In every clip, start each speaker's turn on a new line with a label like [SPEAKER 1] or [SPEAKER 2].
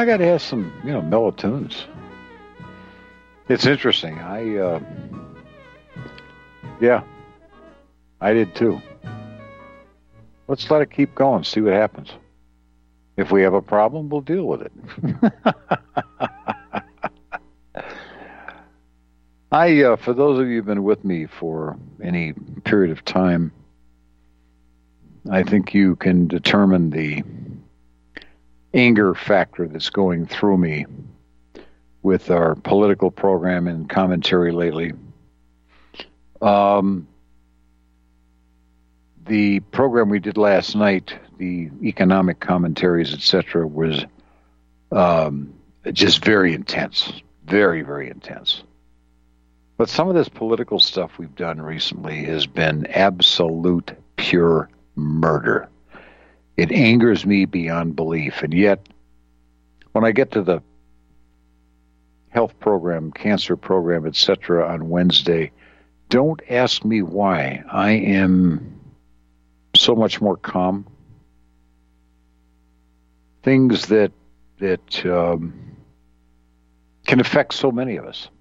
[SPEAKER 1] I got to have some, mellow tunes. It's interesting. Yeah, I did too. Let's let it keep going, see what happens. If we have a problem, we'll deal with it. For those of you who've been with me for any period of time, I think you can determine the anger factor that's going through me with our political program and commentary lately. The program we did last night, the economic commentaries, etc., was just very intense, very, very intense. But some of this political stuff we've done recently has been absolute pure murder. It angers me beyond belief. And yet, when I get to the health program, cancer program, etc., on Wednesday, don't ask me why. I am so much more calm. Things that can affect so many of us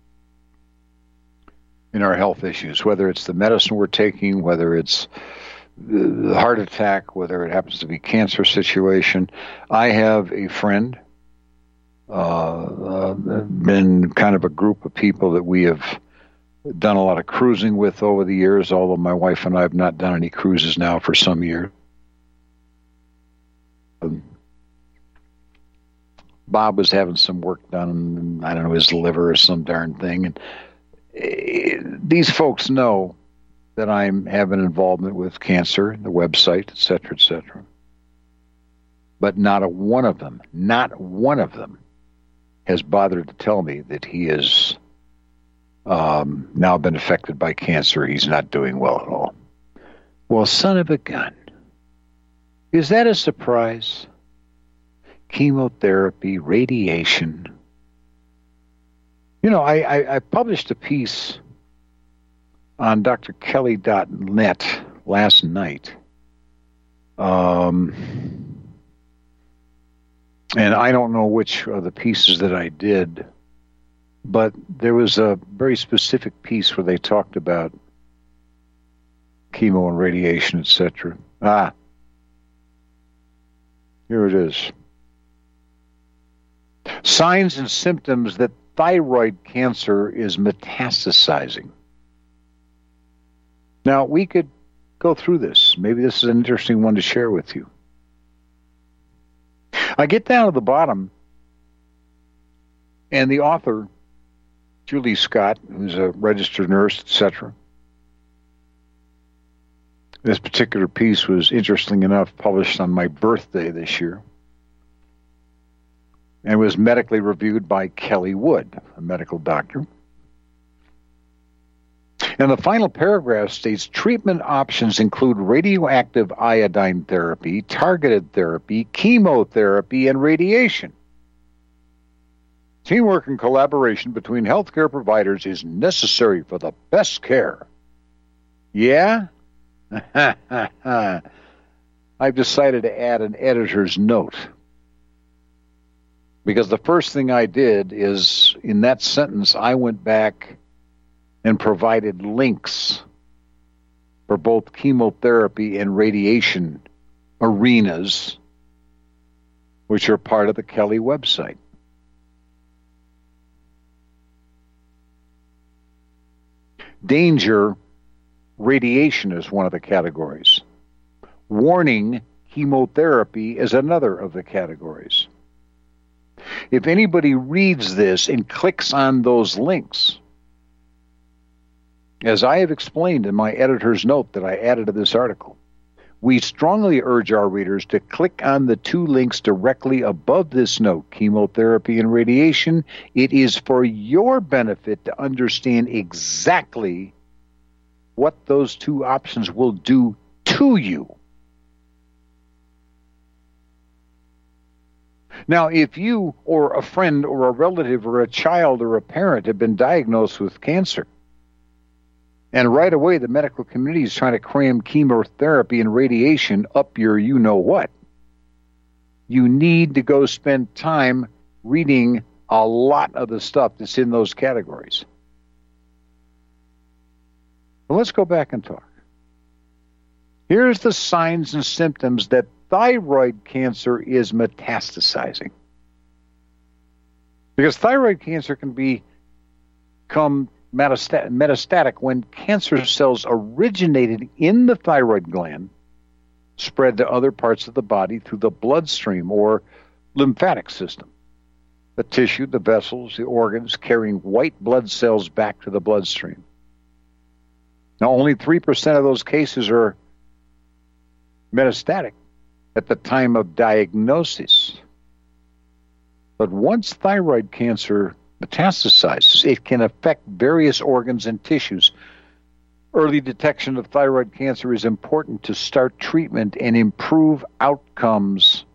[SPEAKER 1] in our health issues, whether it's the medicine we're taking, whether it's the heart attack, whether it happens to be cancer situation. I have a friend, been kind of a group of people that we have done a lot of cruising with over the years, although my wife and I have not done any cruises now for some years. Bob was having some work done, I don't know, his liver or some darn thing, and these folks know that I'm having involvement with cancer, the website, et cetera, but not one of them has bothered to tell me that he has now been affected by cancer. He's not doing well at all. Well, son of a gun. Is that a surprise? Chemotherapy, radiation. I published a piece on drkelly.net last night. And I don't know which of the pieces that I did, but there was a very specific piece where they talked about chemo and radiation, etc. Here it is. Signs and symptoms that thyroid cancer is metastasizing. Now, we could go through this. Maybe this is an interesting one to share with you. I get down to the bottom, and the author, Julie Scott, who's a registered nurse, etc. This particular piece was, interesting enough, published on my birthday this year, and was medically reviewed by Kelly Wood, a medical doctor. And the final paragraph states, treatment options include radioactive iodine therapy, targeted therapy, chemotherapy, and radiation. Teamwork and collaboration between healthcare providers is necessary for the best care. Yeah? I've decided to add an editor's note. Because the first thing I did is, in that sentence, I went back and provided links for both chemotherapy and radiation arenas, which are part of the Kelly website. Danger, radiation is one of the categories. Warning, chemotherapy is another of the categories. If anybody reads this and clicks on those links, as I have explained in my editor's note that I added to this article, we strongly urge our readers to click on the two links directly above this note, chemotherapy and radiation. It is for your benefit to understand exactly what those two options will do to you. Now, if you or a friend or a relative or a child or a parent have been diagnosed with cancer, and right away the medical community is trying to cram chemotherapy and radiation up your you-know-what, you need to go spend time reading a lot of the stuff that's in those categories. But let's go back and talk. Here's the signs and symptoms that thyroid cancer is metastasizing. Because thyroid cancer can become metastatic when cancer cells originated in the thyroid gland, spread to other parts of the body through the bloodstream or lymphatic system. The tissue, the vessels, the organs carrying white blood cells back to the bloodstream. Now, only 3% of those cases are metastatic at the time of diagnosis. But once thyroid cancer metastasizes, it can affect various organs and tissues. Early detection of thyroid cancer is important to start treatment and improve outcomes.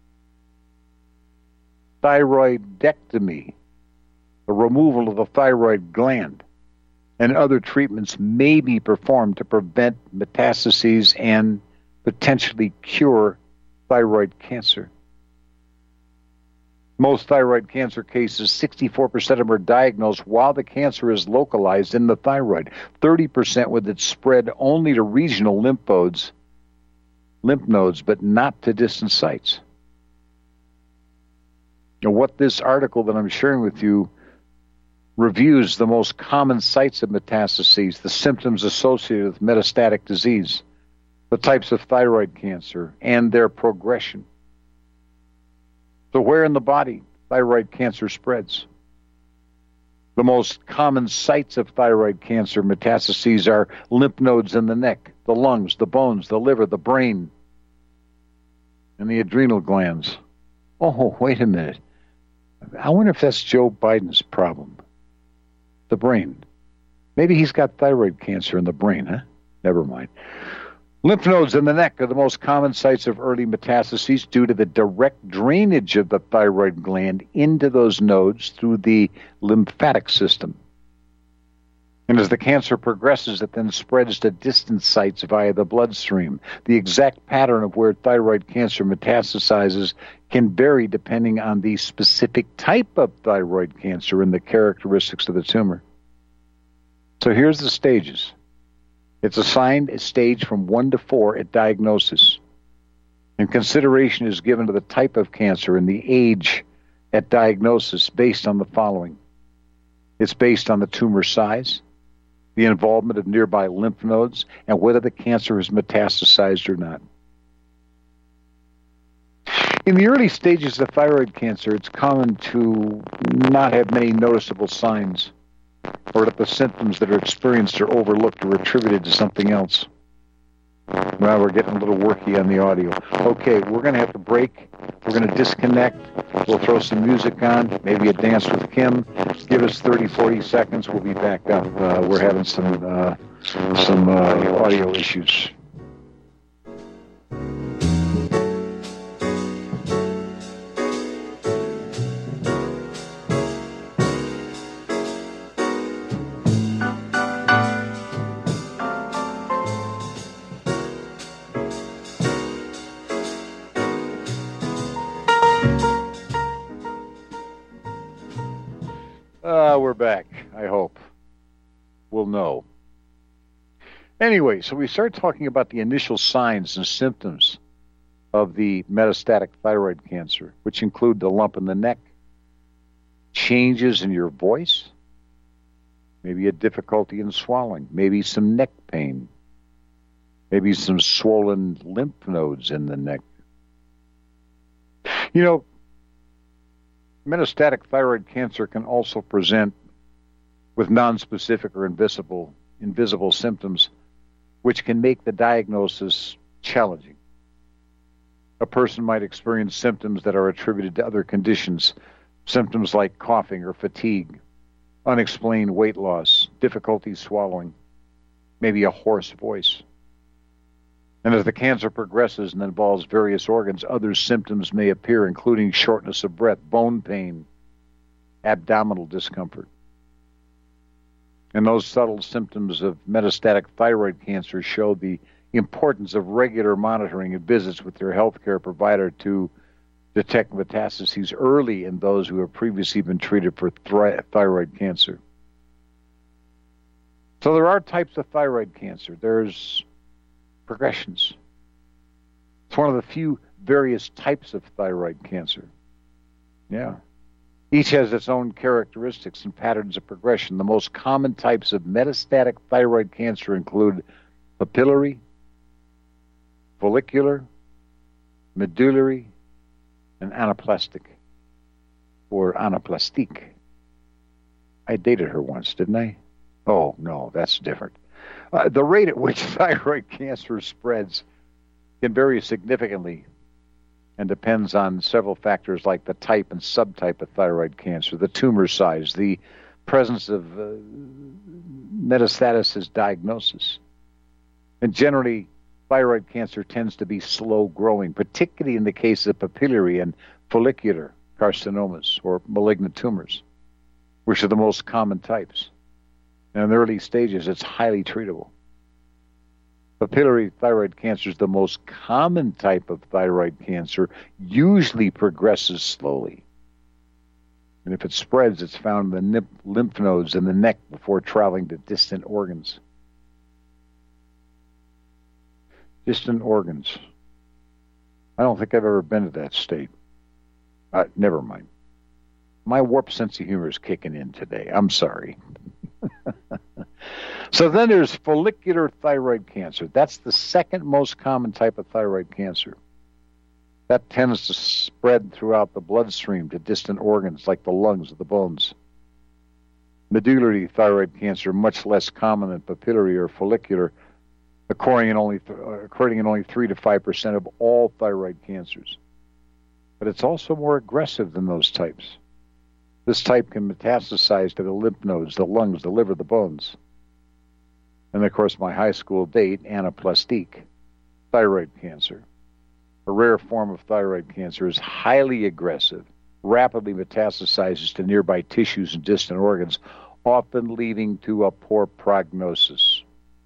[SPEAKER 1] Thyroidectomy, the removal of the thyroid gland, and other treatments may be performed to prevent metastases and potentially cure thyroid cancer. Most thyroid cancer cases, 64% of them are diagnosed while the cancer is localized in the thyroid, 30% with it spread only to regional lymph nodes, but not to distant sites. Now, what this article that I'm sharing with you reviews the most common sites of metastases, the symptoms associated with metastatic disease, the types of thyroid cancer, and their progression. So where in the body thyroid cancer spreads? The most common sites of thyroid cancer metastases are lymph nodes in the neck, the lungs, the bones, the liver, the brain, and the adrenal glands. Oh, wait a minute. I wonder if that's Joe Biden's problem. The brain. Maybe he's got thyroid cancer in the brain, huh? Never mind. Lymph nodes in the neck are the most common sites of early metastases due to the direct drainage of the thyroid gland into those nodes through the lymphatic system. And as the cancer progresses, it then spreads to distant sites via the bloodstream. The exact pattern of where thyroid cancer metastasizes can vary depending on the specific type of thyroid cancer and the characteristics of the tumor. So here's the stages. It's assigned a stage from 1 to 4 at diagnosis. And consideration is given to the type of cancer and the age at diagnosis based on the following. It's based on the tumor size, the involvement of nearby lymph nodes, and whether the cancer has metastasized or not. In the early stages of thyroid cancer, it's common to not have many noticeable signs, or that the symptoms that are experienced are overlooked or attributed to something else. Well, we're getting a little worky on the audio. Okay, we're going to have to break. We're going to disconnect. We'll throw some music on, maybe a dance with Kim. Give us 30, 40 seconds. We'll be back up. We're having some audio issues. We're back, I hope. We'll know. Anyway, so we start talking about the initial signs and symptoms of the metastatic thyroid cancer, which include the lump in the neck, changes in your voice, maybe a difficulty in swallowing, maybe some neck pain, maybe some swollen lymph nodes in the neck. You know, metastatic thyroid cancer can also present with nonspecific or invisible symptoms, which can make the diagnosis challenging. A person might experience symptoms that are attributed to other conditions, symptoms like coughing or fatigue, unexplained weight loss, difficulty swallowing, maybe a hoarse voice. And as the cancer progresses and involves various organs, other symptoms may appear, including shortness of breath, bone pain, abdominal discomfort. And those subtle symptoms of metastatic thyroid cancer show the importance of regular monitoring and visits with your healthcare provider to detect metastases early in those who have previously been treated for thyroid cancer. So there are types of thyroid cancer. There's progressions. It's one of the few various types of thyroid cancer. Yeah. Each has its own characteristics and patterns of progression. The most common types of metastatic thyroid cancer include papillary, follicular, medullary, and anaplastic, or anaplastique. I dated her once, didn't I? Oh, no, that's different. The rate at which thyroid cancer spreads can vary significantly and depends on several factors like the type and subtype of thyroid cancer, the tumor size, the presence of metastasis diagnosis. And generally, thyroid cancer tends to be slow growing, particularly in the case of papillary and follicular carcinomas or malignant tumors, which are the most common types. And in the early stages, it's highly treatable. Papillary thyroid cancer is the most common type of thyroid cancer, usually progresses slowly. And if it spreads, it's found in the lymph nodes in the neck before traveling to distant organs. Distant organs. I don't think I've ever been to that state. Never mind. My warped sense of humor is kicking in today. I'm sorry. So then there's follicular thyroid cancer. That's the second most common type of thyroid cancer. That tends to spread throughout the bloodstream to distant organs like the lungs or the bones. Medullary thyroid cancer, much less common than papillary or follicular, occurring in only 3 to 5% of all thyroid cancers. But it's also more aggressive than those types. This type can metastasize to the lymph nodes, the lungs, the liver, the bones. And of course, my high school date, anaplastique, thyroid cancer. A rare form of thyroid cancer is highly aggressive, rapidly metastasizes to nearby tissues and distant organs, often leading to a poor prognosis.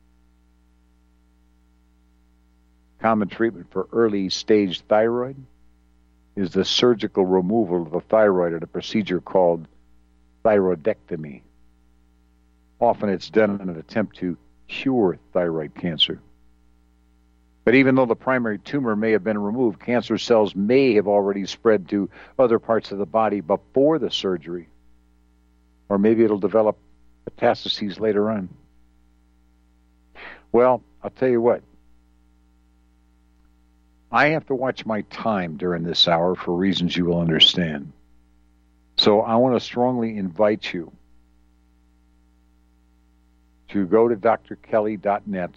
[SPEAKER 1] Common treatment for early stage thyroid is the surgical removal of the thyroid at a procedure called thyroidectomy. Often it's done in an attempt to cure thyroid cancer. But even though the primary tumor may have been removed, cancer cells may have already spread to other parts of the body before the surgery. Or maybe it'll develop metastases later on. Well, I'll tell you what. I have to watch my time during this hour for reasons you will understand. So I want to strongly invite you to go to drkelley.net,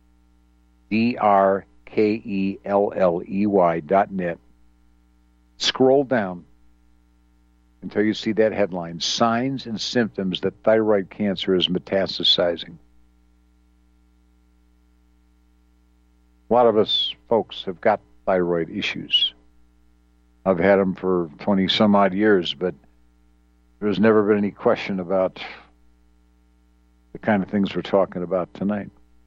[SPEAKER 1] drkelley.net. Scroll down until you see that headline, Signs and Symptoms that Thyroid Cancer is Metastasizing. A lot of us folks have got thyroid issues. I've had them for 20 some odd years, but there's never been any question about the kind of things we're talking about tonight.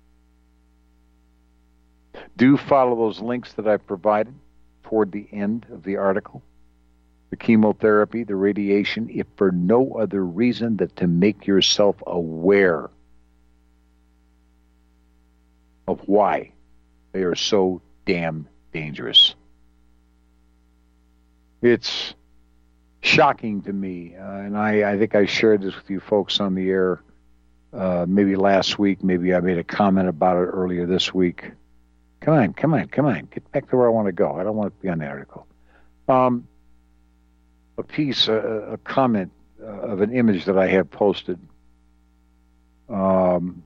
[SPEAKER 1] Do follow those links that I provided toward the end of the article. The chemotherapy, the radiation, if for no other reason than to make yourself aware of why they are so damn dangerous. It's shocking to me, and I think I shared this with you folks on the air maybe last week. Maybe I made a comment about it earlier this week. Come on. Get back to where I want to go. I don't want to be on the article. A comment of an image that I have posted. Chemo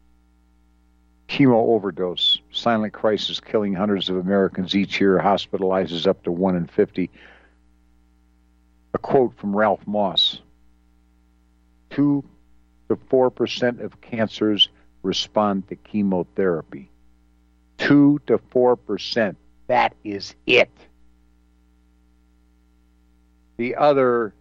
[SPEAKER 1] overdose. Silent crisis killing hundreds of Americans each year. Hospitalizes up to 1 in 50. A quote from Ralph Moss. 2 to 4% of cancers respond to chemotherapy. 2 to 4%. That is it. The other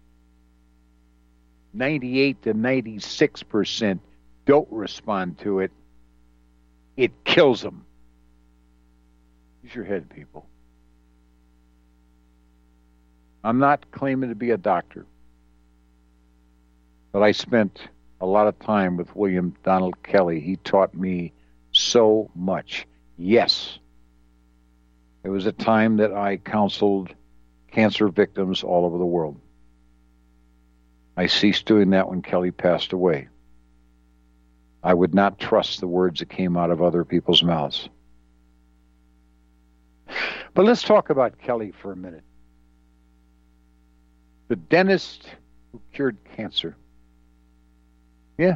[SPEAKER 1] 98 to 96% don't respond to it. It kills them. Use your head, people. I'm not claiming to be a doctor, but I spent a lot of time with William Donald Kelly. He taught me so much. Yes, there was a time that I counseled cancer victims all over the world. I ceased doing that when Kelly passed away. I would not trust the words that came out of other people's mouths. But let's talk about Kelly for a minute. The dentist who cured cancer. Yeah.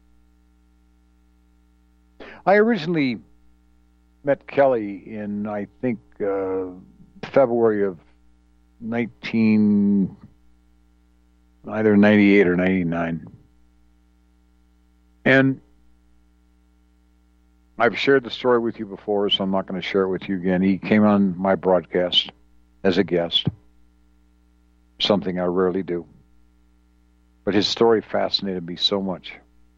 [SPEAKER 1] I originally met Kelly in, I think, February of either 98 or 99. And I've shared the story with you before, so I'm not going to share it with you again. He came on my broadcast as a guest, something I rarely do. But his story fascinated me so much.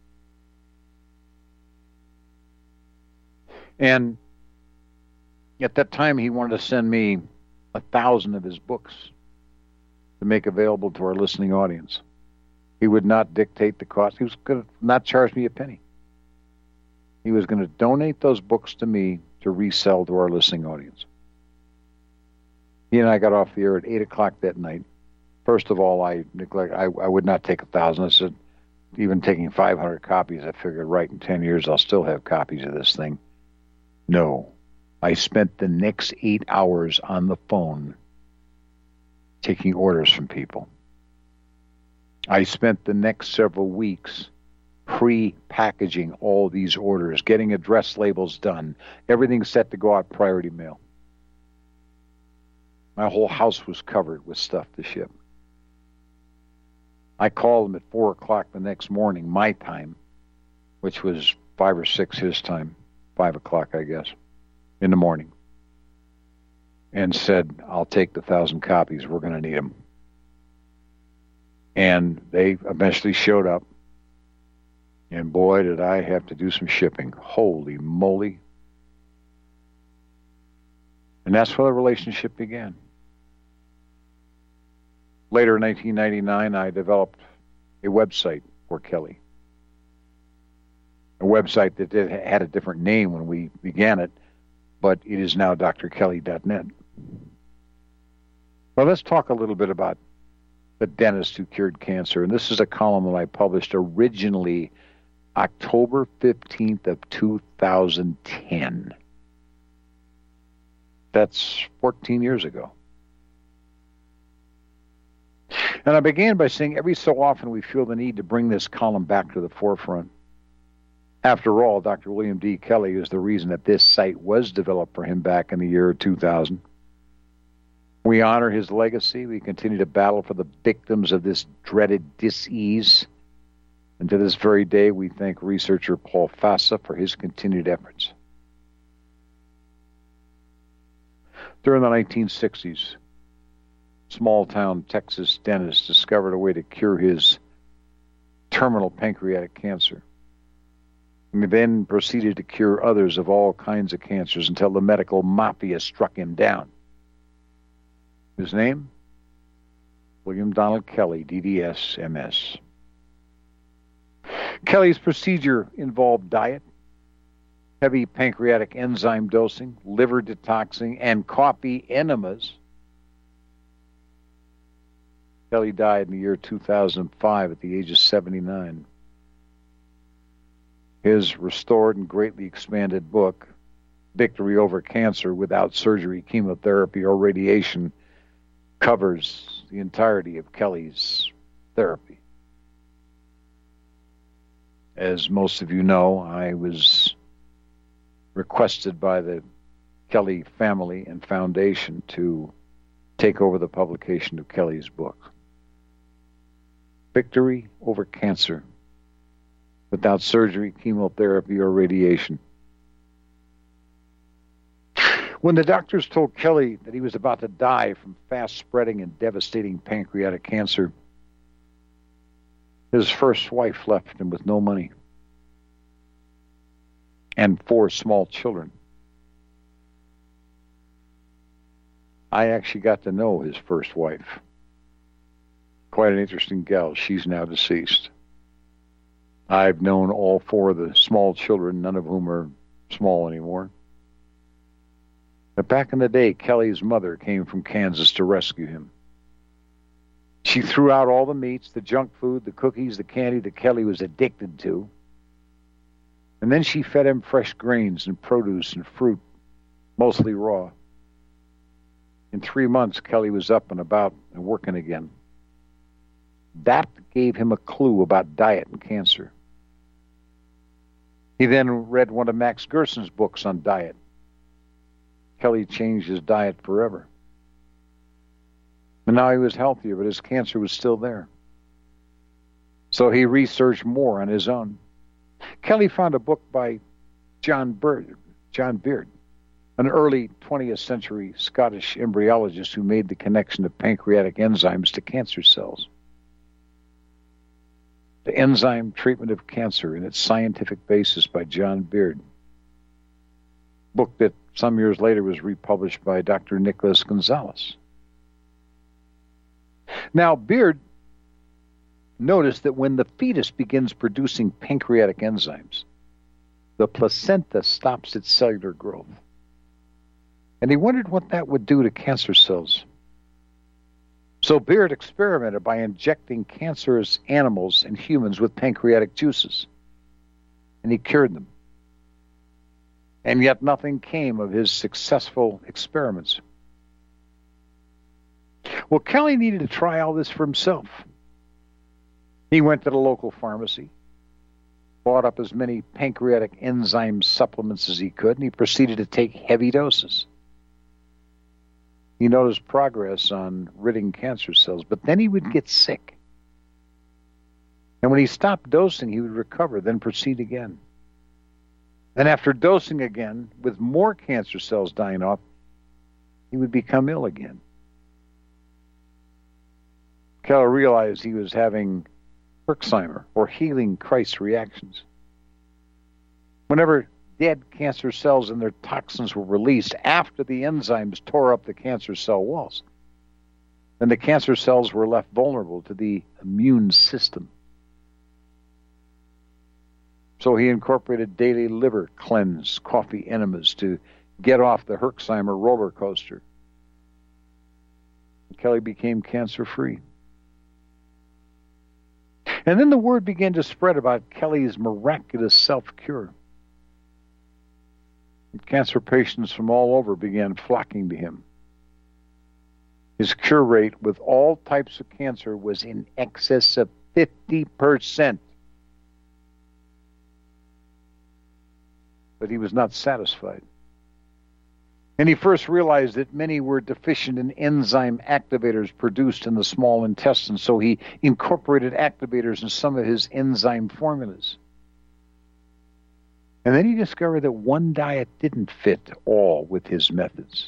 [SPEAKER 1] And at that time, he wanted to send me 1,000 of his books to make available to our listening audience. He would not dictate the cost. He was going to not charge me a penny. He was going to donate those books to me to resell to our listening audience. He and I got off the air at 8 o'clock that night. First of all, I would not take 1,000. I said, even taking 500 copies, I figured, right, in 10 years, I'll still have copies of this thing. No. I spent the next 8 hours on the phone taking orders from people. I spent the next several weeks pre-packaging all these orders, getting address labels done, everything set to go out priority mail. My whole house was covered with stuff to ship. I called him at 4 o'clock the next morning, my time, which was 5 or 6 his time, 5 o'clock, I guess, in the morning, and said, I'll take the 1,000 copies. We're going to need them. And they eventually showed up. And boy, did I have to do some shipping. Holy moly. And that's where the relationship began. Later in 1999, I developed a website for Kelly. A website that had a different name when we began it, but it is now drkelly.net. Well, let's talk a little bit about the dentist who cured cancer. And this is a column that I published originally October 15th of 2010. That's 14 years ago. And I began by saying every so often we feel the need to bring this column back to the forefront. After all, Dr. William D. Kelly is the reason that this site was developed for him back in the year 2000. We honor his legacy. We continue to battle for the victims of this dreaded disease. And to this very day, we thank researcher Paul Fassa for his continued efforts. During the 1960s, small-town Texas dentist discovered a way to cure his terminal pancreatic cancer. And he then proceeded to cure others of all kinds of cancers until the medical mafia struck him down. His name? William Donald Kelly, DDS, MS. Kelly's procedure involved diet, heavy pancreatic enzyme dosing, liver detoxing, and coffee enemas. Kelly died in the year 2005 at the age of 79. His restored and greatly expanded book, Victory Over Cancer Without Surgery, Chemotherapy, or Radiation, covers the entirety of Kelly's therapy. As most of you know, I was requested by the Kelly family and foundation to take over the publication of Kelly's book, Victory Over Cancer Without Surgery, Chemotherapy, or Radiation. When the doctors told Kelly that he was about to die from fast-spreading and devastating pancreatic cancer, his first wife left him with no money and 4 small children. I actually got to know his first wife. Quite an interesting gal. She's now deceased. I've known all four of the small children, none of whom are small anymore. But back in the day, Kelly's mother came from Kansas to rescue him. She threw out all the meats, the junk food, the cookies, the candy that Kelly was addicted to. And then she fed him fresh grains and produce and fruit, mostly raw. In 3 months, Kelly was up and about and working again. That gave him a clue about diet and cancer. He then read one of Max Gerson's books on diet. Kelly changed his diet forever. And now he was healthier, but his cancer was still there. So he researched more on his own. Kelly found a book by John Beard, an early 20th century Scottish embryologist who made the connection of pancreatic enzymes to cancer cells. The Enzyme Treatment of Cancer and Its Scientific Basis by John Beard. Book that some years later was republished by Dr. Nicholas Gonzalez. Now, Beard noticed that when the fetus begins producing pancreatic enzymes, the placenta stops its cellular growth. And he wondered what that would do to cancer cells. So Beard experimented by injecting cancerous animals and humans with pancreatic juices. And he cured them. And yet nothing came of his successful experiments. Well, Kelly needed to try all this for himself. He went to the local pharmacy, bought up as many pancreatic enzyme supplements as he could, and he proceeded to take heavy doses. He noticed progress on ridding cancer cells, but then he would get sick. And when he stopped dosing, he would recover, then proceed again. And after dosing again, with more cancer cells dying off, he would become ill again. Kelly realized he was having Herxheimer, or healing Christ reactions. Whenever dead cancer cells and their toxins were released after the enzymes tore up the cancer cell walls, then the cancer cells were left vulnerable to the immune system. So he incorporated daily liver cleanse, coffee enemas to get off the Herxheimer roller coaster. Kelly became cancer-free. And then the word began to spread about Kelly's miraculous self-cure. Cancer patients from all over began flocking to him. His cure rate with all types of cancer was in excess of 50%. But he was not satisfied. And he first realized that many were deficient in enzyme activators produced in the small intestine, so he incorporated activators in some of his enzyme formulas. And then he discovered that one diet didn't fit all with his methods.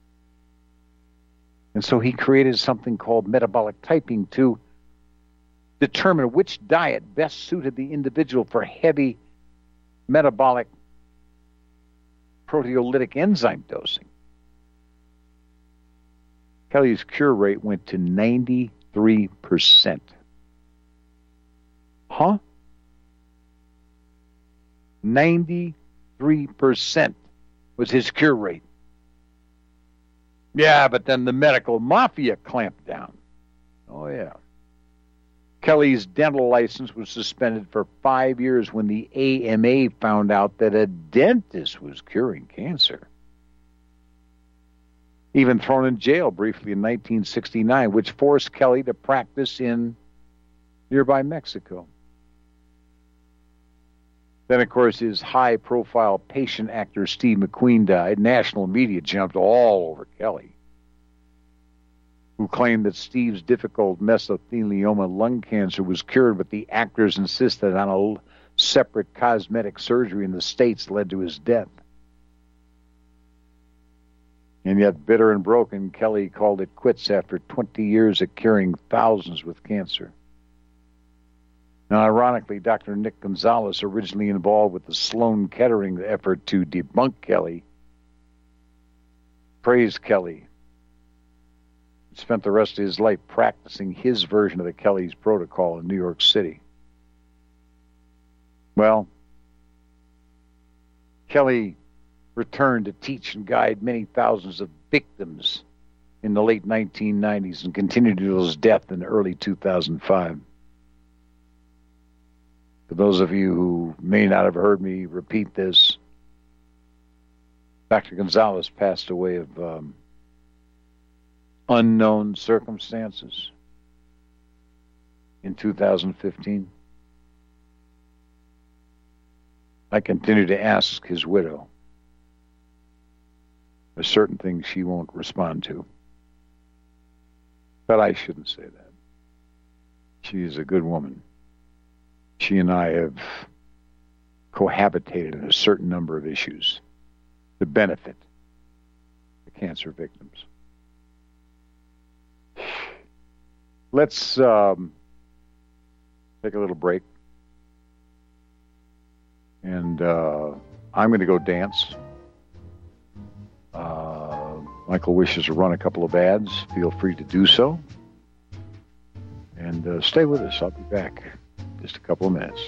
[SPEAKER 1] And so he created something called metabolic typing to determine which diet best suited the individual for heavy metabolic proteolytic enzyme dosing. Kelly's cure rate went to 93%. Huh? 93% was his cure rate. Yeah, but then the medical mafia clamped down. Oh, yeah. Kelly's dental license was suspended for 5 years when the AMA found out that a dentist was curing cancer. Even thrown in jail briefly in 1969, which forced Kelly to practice in nearby Mexico. Then, of course, his high-profile patient actor Steve McQueen died. National media jumped all over Kelly, who claimed that Steve's difficult mesothelioma lung cancer was cured, but the actors insisted on a separate cosmetic surgery in the States led to his death. And yet, bitter and broken, Kelly called it quits after 20 years of curing thousands with cancer. Now, ironically, Dr. Nick Gonzalez, originally involved with the Sloan Kettering effort to debunk Kelly, praised Kelly, spent the rest of his life practicing his version of the Kelly's Protocol in New York City. Well, Kelly returned to teach and guide many thousands of victims in the late 1990s and continued to his death in early 2005. For those of you who may not have heard me repeat this, Dr. Gonzalez passed away of unknown circumstances in 2015. I continue to ask his widow. There's certain things she won't respond to. But I shouldn't say that. She is a good woman. She and I have cohabitated on a certain number of issues to benefit the cancer victims. Let's take a little break. And I'm going to go dance. Michael wishes to run a couple of ads. Feel free to do so. And stay with us. I'll be back in just a couple of minutes.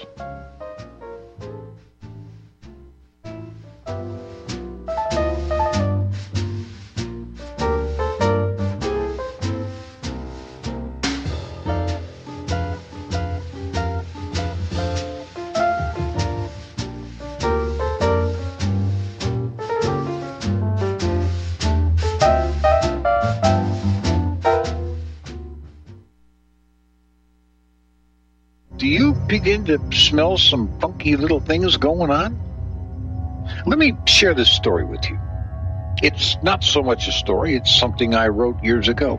[SPEAKER 1] Begin to smell some funky little things going on? Let me share this story with you. It's not so much a story, it's something I wrote years ago.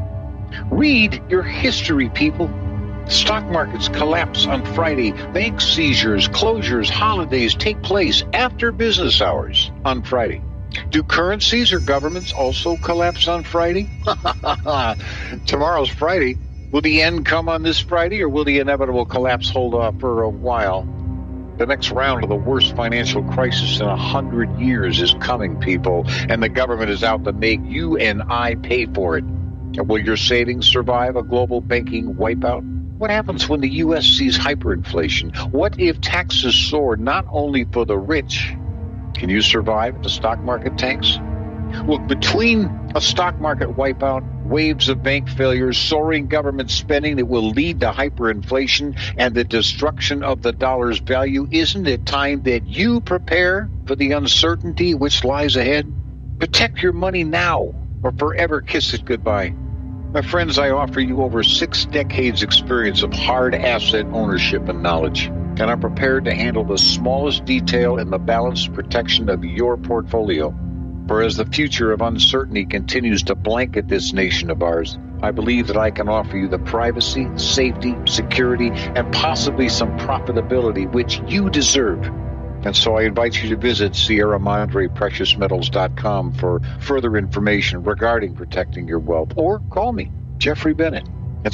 [SPEAKER 1] Read your history, people. Stock markets collapse on Friday. Bank seizures, closures, holidays take place after business hours on Friday. Do currencies or governments also collapse on Friday? Tomorrow's Friday. Will the end come on this Friday, or will the inevitable collapse hold off for a while? The next round of the worst financial crisis in 100 years is coming, people, and the government is out to make you and I pay for it. Will your savings survive a global banking wipeout? What happens when the U.S. sees hyperinflation? What if taxes soar not only for the rich? Can you survive if the stock market tanks? Look, between a stock market wipeout, waves of bank failures, soaring government spending that will lead to hyperinflation, and the destruction of the dollar's value, isn't it time that you prepare for the uncertainty which lies ahead? Protect your money now, or forever kiss it goodbye. My friends, I offer you over 6 decades experience of hard asset ownership and knowledge, and I'm prepared to handle the smallest detail in the balanced protection of your portfolio. For as the future of uncertainty continues to blanket this nation of ours, I believe that I can offer you the privacy, safety, security, and possibly some profitability which you deserve. And so I invite you to visit SierraMadrePreciousMetals.com for further information regarding protecting your wealth. Or call me, Jeffrey Bennett, at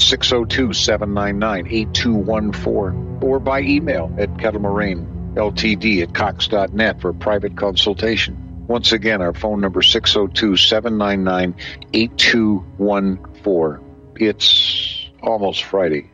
[SPEAKER 1] 602-799-8214. Or by email at kettlemoraine.ltd@cox.net for a private consultation. Once again, our phone number 602-799-8214. It's almost Friday.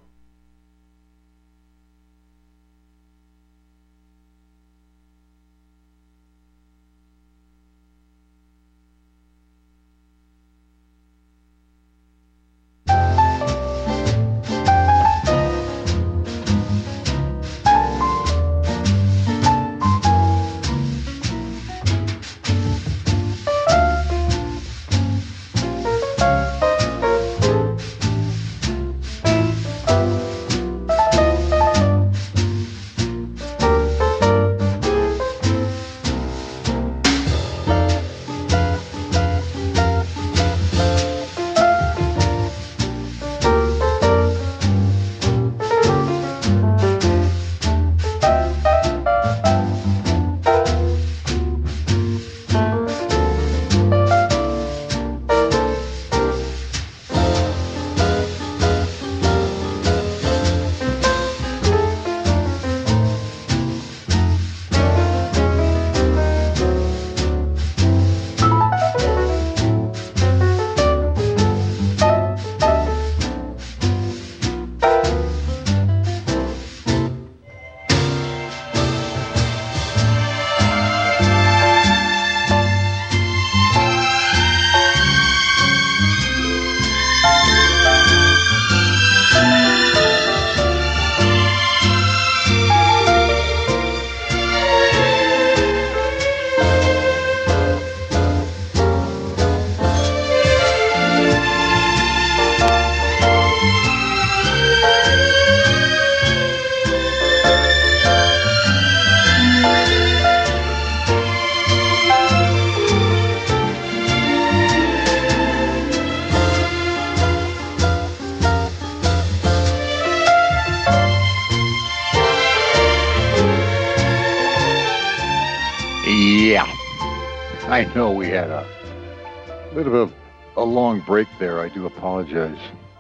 [SPEAKER 1] I know we had a bit of a long break there. I do apologize.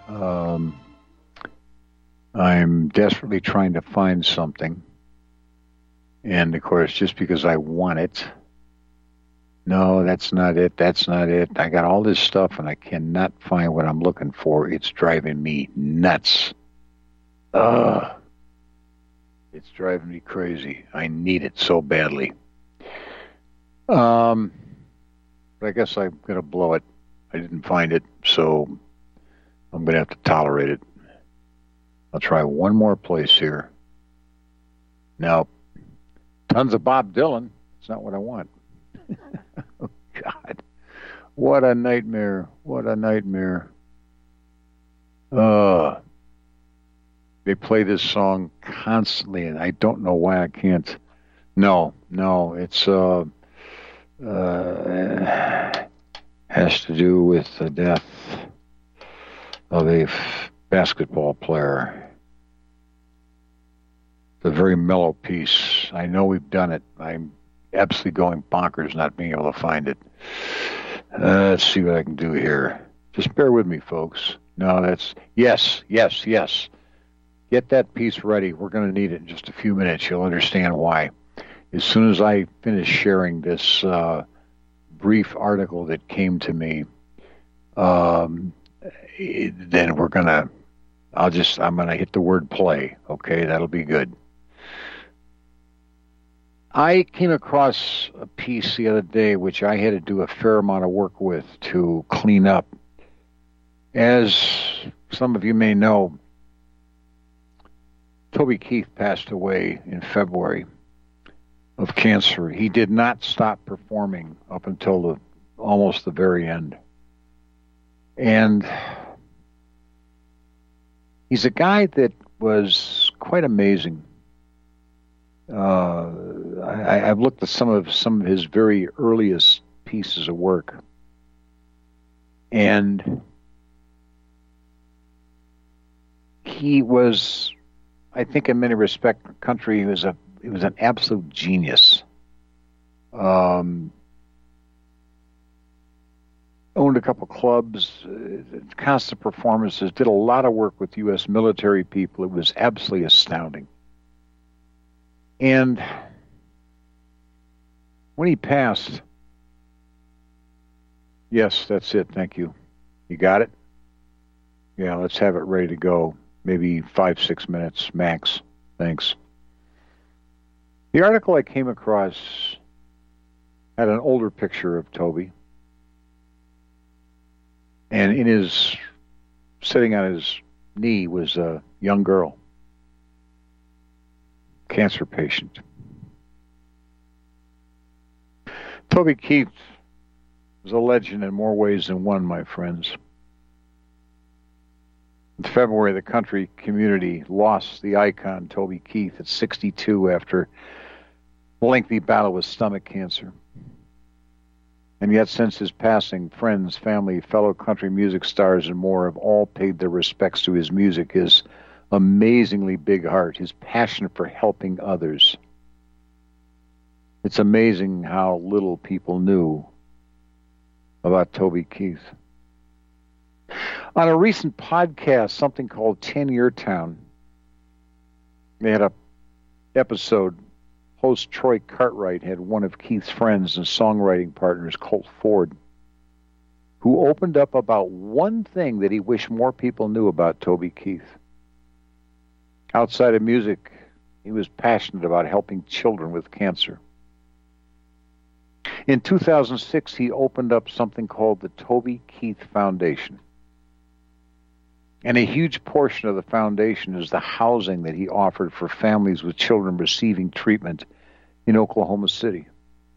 [SPEAKER 1] I'm desperately trying to find something. And, of course, just because I want it, no, that's not it. That's not it. I got all this stuff, and I cannot find what I'm looking for. It's driving me nuts. It's driving me crazy. I need it so badly. But I guess I'm going to blow it. I didn't find it, so I'm going to have to tolerate it. I'll try one more place here. Now, tons of Bob Dylan. It's not what I want. Oh, God. What a nightmare. What a nightmare. They play this song constantly, and I don't know why I can't. No, it's has to do with the death of a basketball player. It's a very mellow piece. I know we've done it. I'm absolutely going bonkers not being able to find it. Let's see what I can do here. Just bear with me, folks. No, that's... Yes. Get that piece ready. We're going to need it in just a few minutes. You'll understand why. As soon as I finish sharing this brief article that came to me, then we're going to... I'm going to hit the word play. Okay, that'll be good. I came across a piece the other day which I had to do a fair amount of work with to clean up. As some of you may know, Toby Keith passed away in February of cancer. He did not stop performing up until almost the very end. And he's a guy that was quite amazing. I've looked at some of his very earliest pieces of work, and he was, I think, in many respects, he was an absolute genius. Owned a couple clubs, constant performances, did a lot of work with U.S. military people. It was absolutely astounding. And when he passed, yes, that's it. Thank you. You got it? Yeah, let's have it ready to go. Maybe 5-6 minutes max. Thanks. The article I came across had an older picture of Toby. And sitting on his knee was a young girl. Cancer patient. Toby Keith was a legend in more ways than one, my friends. In February, the country community lost the icon Toby Keith at 62 after a lengthy battle with stomach cancer. And yet, since his passing, friends, family, fellow country music stars, and more have all paid their respects to his music, his amazingly big heart, his passion for helping others. It's amazing how little people knew about Toby Keith. On a recent podcast, something called 10-Year Town, they had a episode. Host Troy Cartwright had one of Keith's friends and songwriting partners, Colt Ford, who opened up about one thing that he wished more people knew about Toby Keith. Outside of music, he was passionate about helping children with cancer. In 2006, he opened up something called the Toby Keith Foundation. And a huge portion of the foundation is the housing that he offered for families with children receiving treatment in Oklahoma City.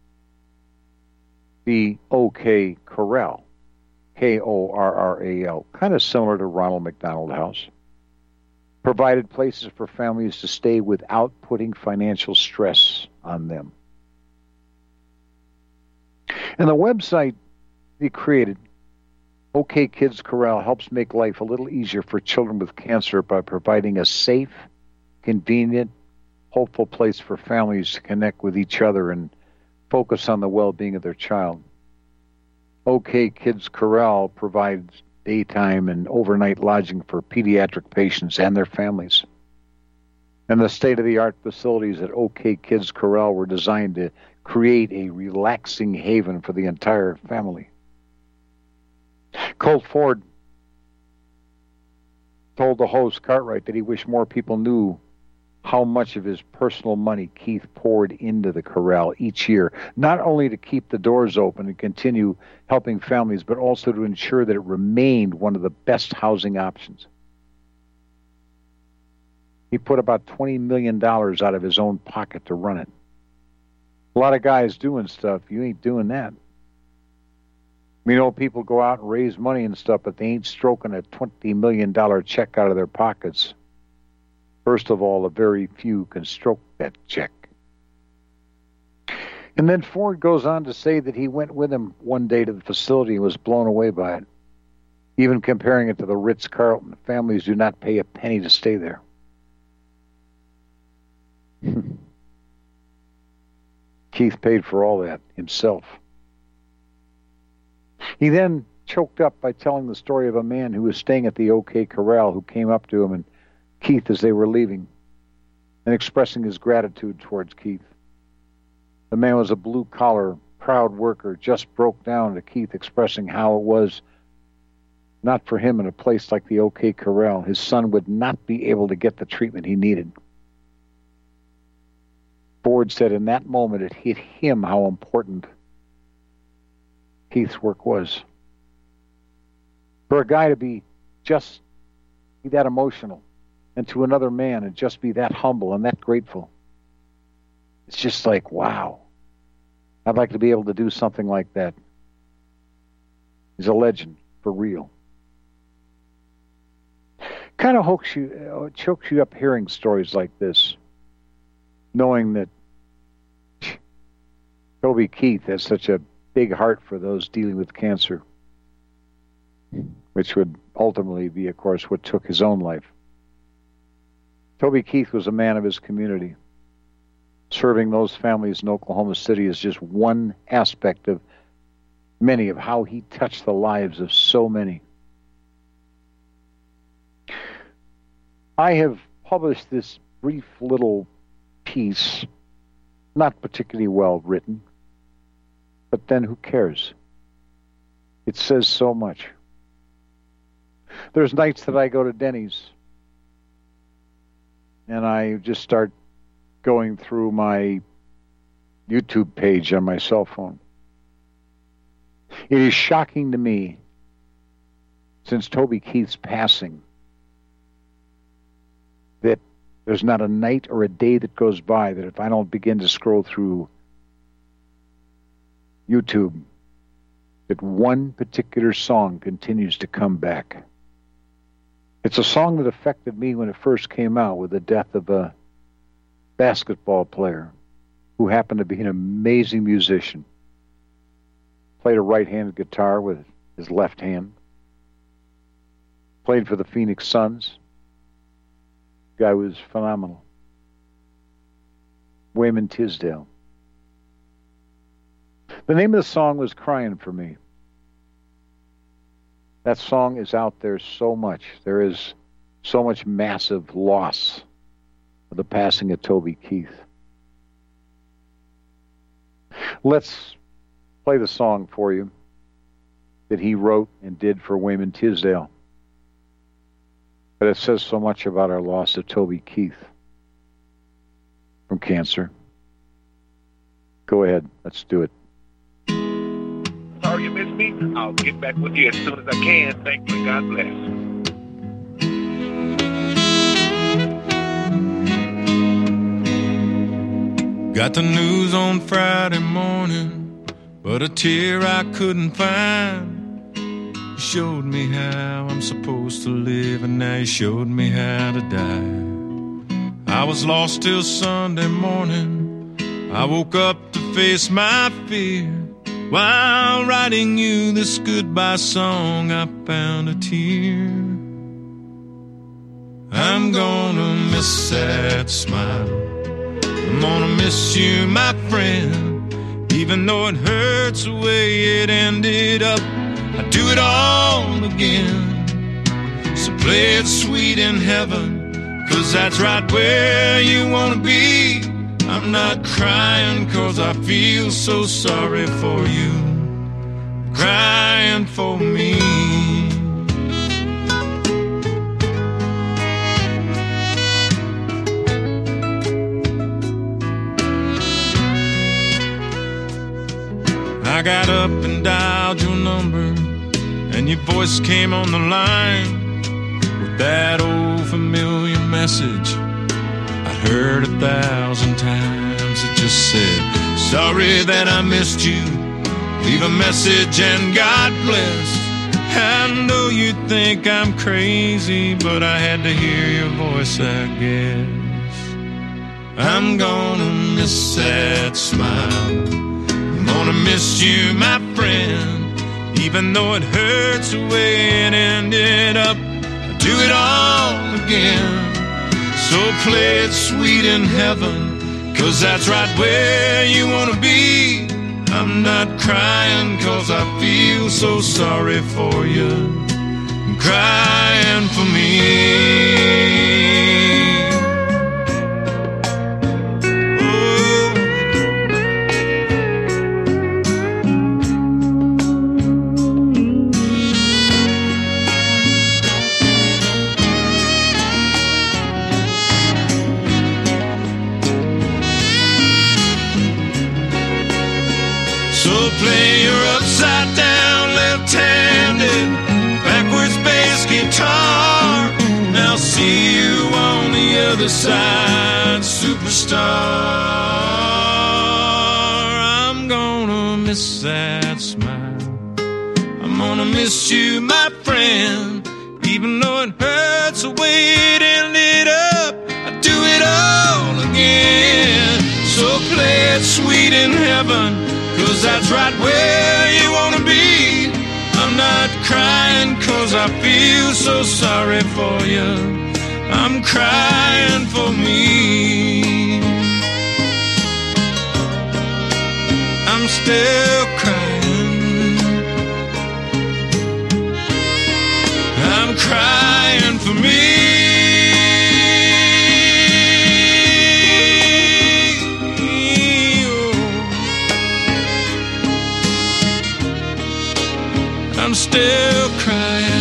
[SPEAKER 1] The OK Corral, Korral, kind of similar to Ronald McDonald House, provided places for families to stay without putting financial stress on them. And the website he created, OK Kids Corral, helps make life a little easier for children with cancer by providing a safe, convenient, hopeful place for families to connect with each other and focus on the well-being of their child. OK Kids Corral provides daytime and overnight lodging for pediatric patients and their families. And the state-of-the-art facilities at OK Kids Corral were designed to create a relaxing haven for the entire family. Colt Ford told the host, Cartwright, that he wished more people knew how much of his personal money Keith poured into the corral each year, not only to keep the doors open and continue helping families, but also to ensure that it remained one of the best housing options. He put about $20 million out of his own pocket to run it. A lot of guys doing stuff. You ain't doing that. You know, people go out and raise money and stuff, but they ain't stroking a $20 million check out of their pockets. First of all, a very few can stroke that check. And then Ford goes on to say that he went with him one day to the facility and was blown away by it, even comparing it to the Ritz-Carlton. Families do not pay a penny to stay there. Keith paid for all that himself. He then choked up by telling the story of a man who was staying at the OK Corral who came up to him and Keith as they were leaving and expressing his gratitude towards Keith. The man was a blue-collar, proud worker, just broke down to Keith expressing how it was not for him in a place like the OK Corral. His son would not be able to get the treatment he needed. Ford said in that moment it hit him how important Keith's work was. For a guy to be just be that emotional and to another man and just be that humble and that grateful. It's just like, wow. I'd like to be able to do something like that. He's a legend, for real. Kind of chokes you up hearing stories like this, knowing that Toby Keith has such a big heart for those dealing with cancer, which would ultimately be, of course, what took his own life. Toby Keith was a man of his community. Serving those families in Oklahoma City is just one aspect of many of how he touched the lives of so many. I have published this brief little piece, not particularly well written, but then who cares? It says so much. There's nights that I go to Denny's and I just start going through my YouTube page on my cell phone. It is shocking to me, since Toby Keith's passing, that there's not a night or a day that goes by that if I don't begin to scroll through YouTube, that one particular song continues to come back. It's a song that affected me when it first came out with the death of a basketball player who happened to be an amazing musician. Played a right-handed guitar with his left hand. Played for the Phoenix Suns. Guy was phenomenal. Wayman Tisdale. The name of the song was Crying for Me. That song is out there so much. There is so much massive loss of the passing of Toby Keith. Let's play the song for you that he wrote and did for Wayman Tisdale. But it says so much about our loss of Toby Keith from cancer. Go ahead, let's do it.
[SPEAKER 2] Sorry you missed me. I'll get back with you as soon as I can. Thank you and God bless.
[SPEAKER 3] Got the news on Friday morning, but a tear I couldn't find. You showed me how I'm supposed to live, and now you showed me how to die. I was lost till Sunday morning. I woke up to face my fear. While writing you this goodbye song, I found a tear. I'm gonna miss that smile. I'm gonna miss you, my friend. Even though it hurts the way it ended up, I'd do it all again. So play it sweet in heaven, 'cause that's right where you wanna be. I'm not crying 'cause I feel so sorry for you, crying for me. I got up and dialed your number, and your voice came on the line with that old familiar message I'd heard 1,000 times. It just said, sorry that I missed you, leave a message and God bless. I know you think I'm crazy, but I had to hear your voice, I guess. I'm gonna miss that smile, I'm gonna miss you, my friend. Even though it hurts the way it ended up, I'll do it all again. So play it sweet in heaven, 'cause that's right where you wanna be. I'm not crying 'cause I feel so sorry for you, I'm crying for me. Play your upside down, left-handed, backwards bass guitar. Now see you on the other side, superstar. I'm gonna miss that smile, I'm gonna miss you, my friend. Even though it hurts the way it ended up, I'd do it all again. So play it sweet in heaven, 'cause that's right where you wanna be. I'm not crying 'cause I feel so sorry for you, I'm crying for me. I'm still crying, I'm crying for me. I'm still crying.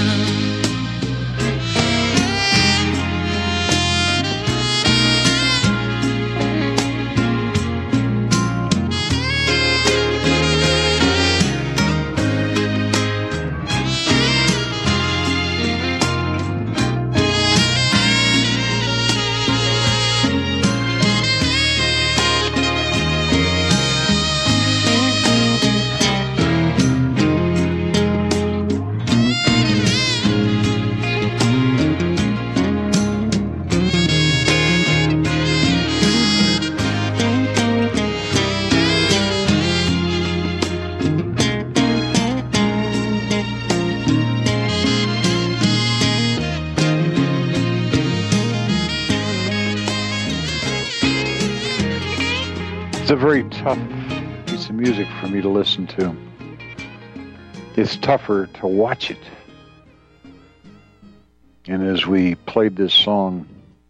[SPEAKER 1] It's a very tough piece of music for me to listen to. It's tougher to watch it. And as we played this song,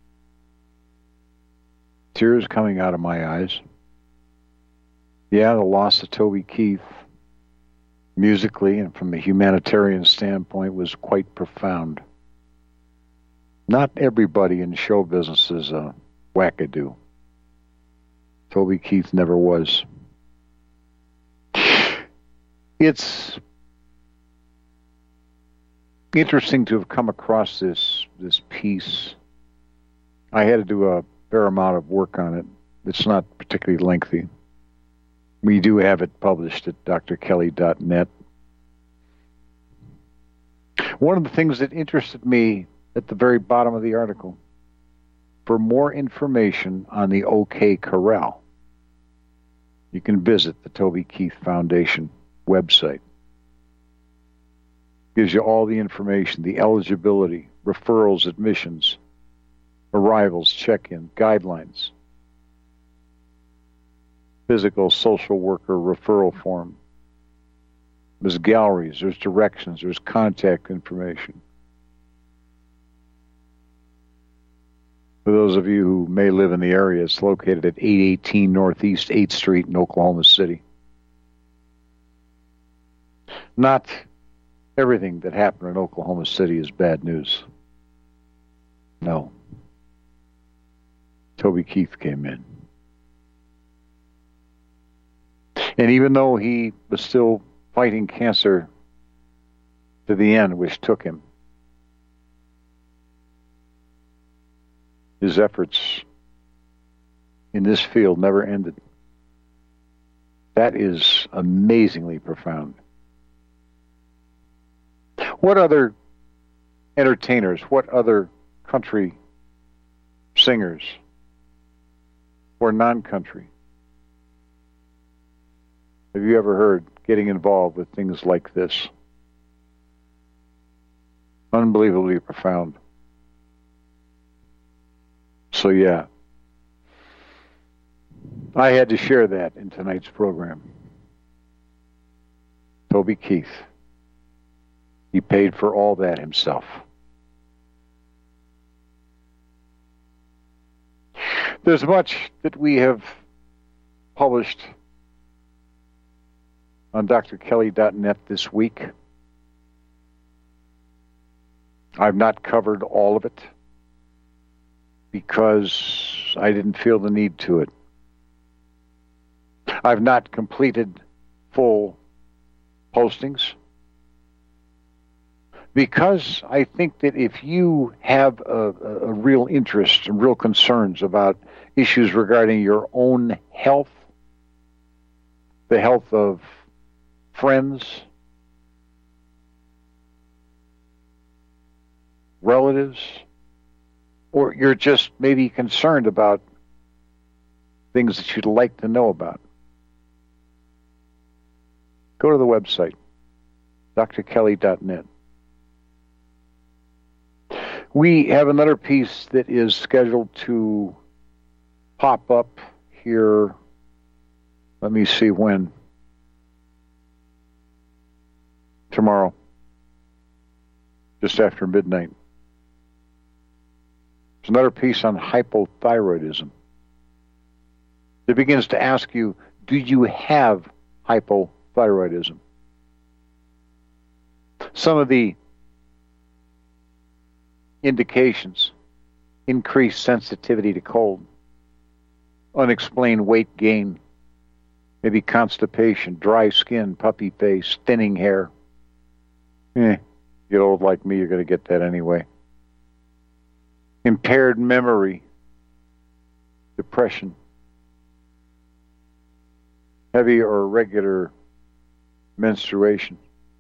[SPEAKER 1] tears coming out of my eyes. Yeah, the loss of Toby Keith, musically and from a humanitarian standpoint, was quite profound. Not everybody in show business is a wackadoo. Toby Keith never was. It's interesting to have come across this piece. I had to do a fair amount of work on it. It's not particularly lengthy. We do have it published at drkelly.net. One of the things that interested me at the very bottom of the article, for more information on the OK Corral, you can visit the Toby Keith Foundation website. Gives you all the information, the eligibility, referrals, admissions, arrivals, check-in, guidelines. physical social worker referral form. There's galleries, there's directions, there's contact information. For those of you who may live in the area, it's located at 818 Northeast 8th Street in Oklahoma City. Not everything that happened in Oklahoma City is bad news. No. Toby Keith came in. And even though he was still fighting cancer to the end, which took him, his efforts in this field never ended. That is amazingly profound. What other entertainers, what other country singers or non-country have you ever heard getting involved with things like this? Unbelievably profound. So yeah, I had to share that in tonight's program. Toby Keith. He paid for all that himself. There's much that we have published on drkelly.net this week. I've not covered all of it because I didn't feel the need to it. I've not completed full postings because I think that if you have a real interest and real concerns about issues regarding your own health, the health of friends, relatives, or you're just maybe concerned about things that you'd like to know about, go to the website, drkelly.net. We have another piece that is scheduled to pop up here. Let me see when. Tomorrow, just after midnight. There's another piece on hypothyroidism. It begins to ask you, do you have hypothyroidism? Some of the indications: increased sensitivity to cold, unexplained weight gain, maybe constipation, dry skin, puppy face, thinning hair. Get old like me, you're going to get that anyway. Impaired memory, depression, heavy or irregular menstruation,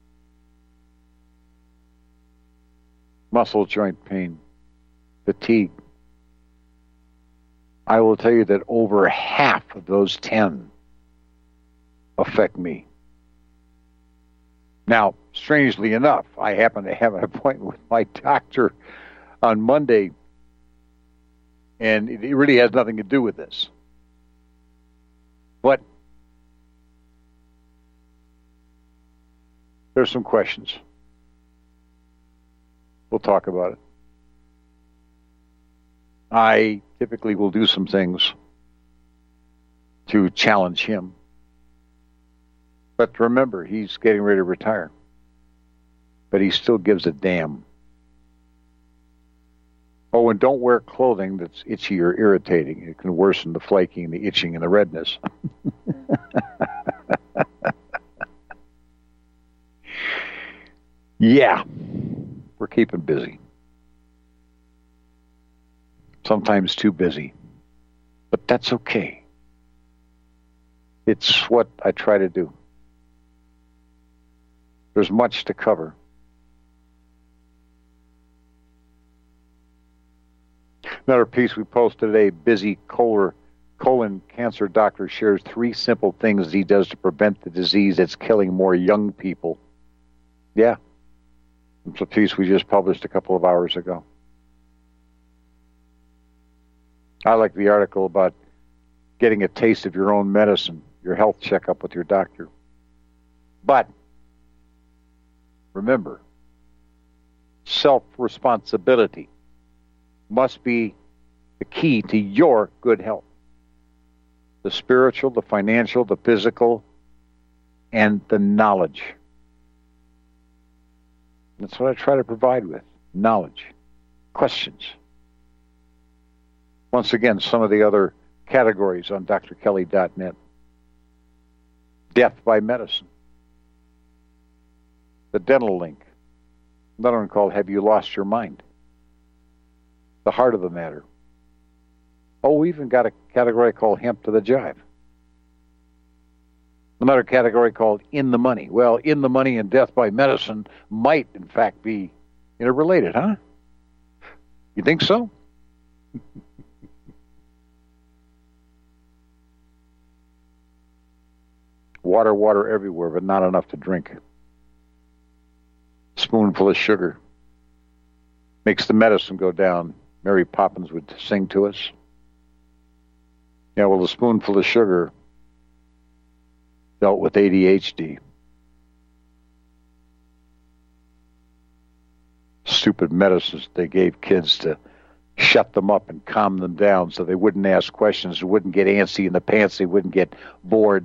[SPEAKER 1] muscle joint pain, fatigue. I will tell you that over half of those 10 affect me. Now, strangely enough, I happen to have an appointment with my doctor on Monday, and it really has nothing to do with this. But there's some questions. We'll talk about it. I typically will do some things to challenge him. But remember, he's getting ready to retire. But he still gives a damn. Oh, and don't wear clothing that's itchy or irritating. It can worsen the flaking, the itching, and the redness. Yeah, we're keeping busy. Sometimes too busy. But that's okay. It's what I try to do. There's much to cover. Another piece we posted today: busy colon cancer doctor shares 3 simple things he does to prevent the disease that's killing more young people. Yeah. It's a piece we just published a couple of hours ago. I like the article about getting a taste of your own medicine, your health checkup with your doctor. But remember, self-responsibility must be the key to your good health. The spiritual, the financial, the physical, and the knowledge. That's what I try to provide with. Knowledge. Questions. Once again, some of the other categories on drkelly.net. Death by medicine. The dental link. Another one called Have You Lost Your Mind? The heart of the matter. Oh, we even got a category called Hemp to the Jive. Another category called In the Money. Well, In the Money and Death by Medicine might, in fact, be interrelated, huh? You think so? Water everywhere, but not enough to drink. Spoonful of sugar makes the medicine go down. Mary Poppins would sing to us. Yeah, well, the spoonful of sugar dealt with ADHD. Stupid medicines they gave kids to shut them up and calm them down so they wouldn't ask questions, wouldn't get antsy in the pants, they wouldn't get bored.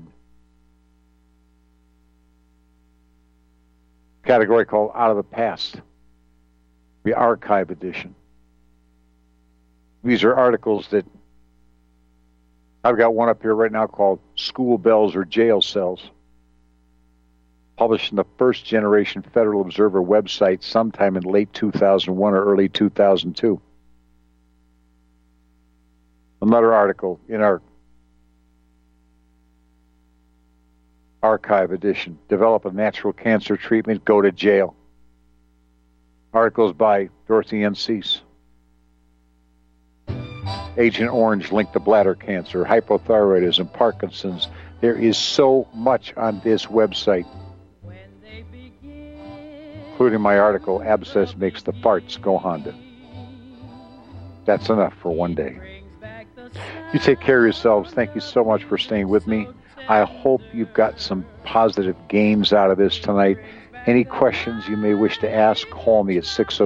[SPEAKER 1] Category called Out of the Past, the archive edition. These are articles that I've got one up here right now called School Bells or Jail Cells, published in the First Generation Federal Observer website sometime in late 2001 or early 2002. Another article in our archive edition, Develop a Natural Cancer Treatment, Go to Jail. Articles by Dorothy N. Cease. Agent Orange linked to bladder cancer, hypothyroidism, Parkinson's. There is so much on this website, including my article, Abscess Makes the Farts Go Honda. That's enough for one day. You take care of yourselves. Thank you so much for staying with me. I hope you've got some positive gains out of this tonight. Any questions you may wish to ask, call me at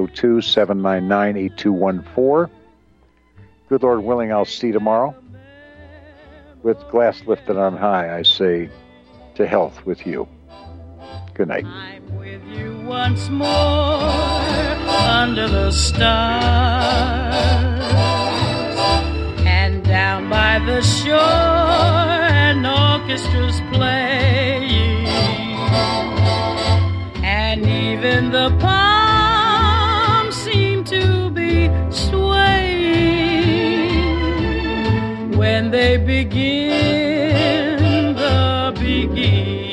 [SPEAKER 1] 602-799-8214. Good Lord willing, I'll see you tomorrow. With glass lifted on high, I say, to health with you. Good night.
[SPEAKER 4] I'm with you once more under the stars, and down by the shore an orchestra's playing, and even the palms seem to be swaying when they begin the beginning.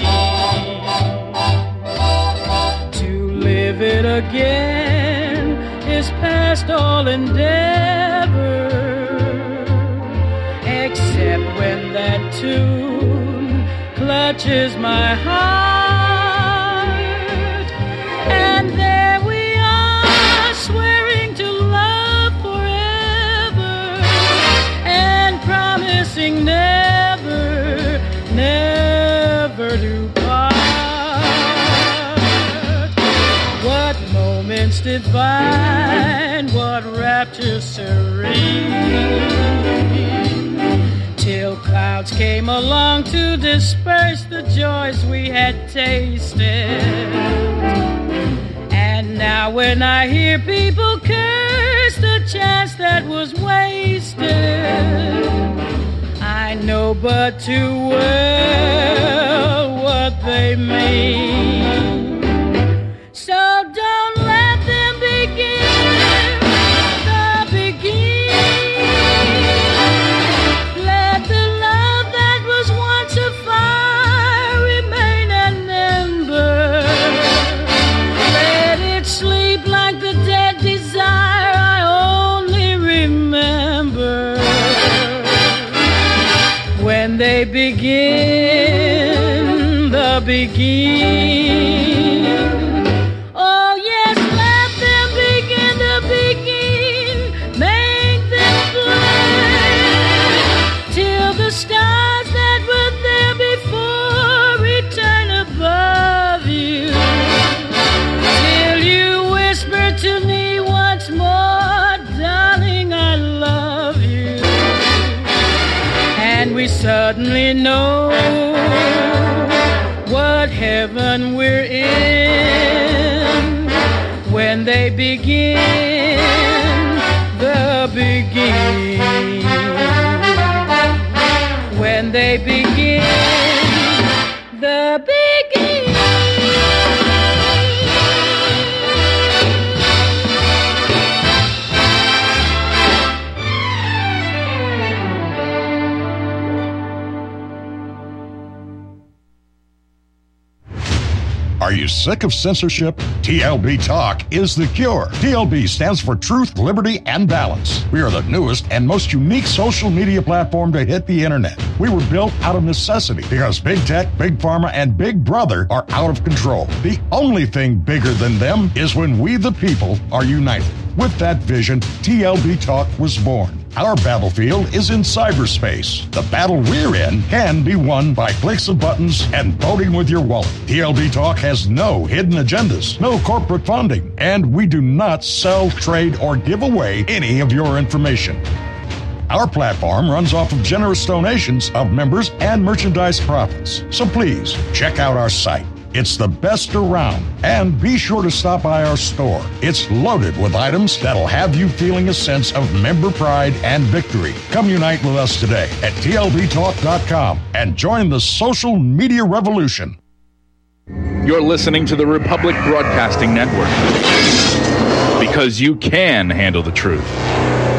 [SPEAKER 4] To live it again is past all endeavor, except when that tune clutches my heart, and there we are swearing to love forever and promising never, never to part. What moments divine, what rapture serene, till clouds came along to disperse the joys we had tasted. And now when I hear people curse the chance that was wasted, I know but too well what they mean. So don't let them begin the beginning. Let the love that was once a fire remain an ember. Let it sleep like the dead desire I only remember when they begin the beginning. Oh yes, let them begin the begin. Make them play till the we suddenly know what heaven we're in when they begin the beginning. When they begin the beginning.
[SPEAKER 5] Are you sick of censorship? TLB Talk is the cure. TLB stands for Truth, Liberty, and Balance. We are the newest and most unique social media platform to hit the internet. We were built out of necessity because Big Tech, Big Pharma, and Big Brother are out of control. The only thing bigger than them is when we, the people, are united. With that vision, TLB Talk was born. Our battlefield is in cyberspace. The battle we're in can be won by clicks of buttons and voting with your wallet. TLB Talk has no hidden agendas, no corporate funding, and we do not sell, trade, or give away any of your information. Our platform runs off of generous donations of members and merchandise profits. So please, check out our site. It's the best around. And be sure to stop by our store. It's loaded with items that'll have you feeling a sense of member pride and victory. Come unite with us today at TLBTalk.com and join the social media revolution.
[SPEAKER 6] You're listening to the Republic Broadcasting Network because you can handle the truth.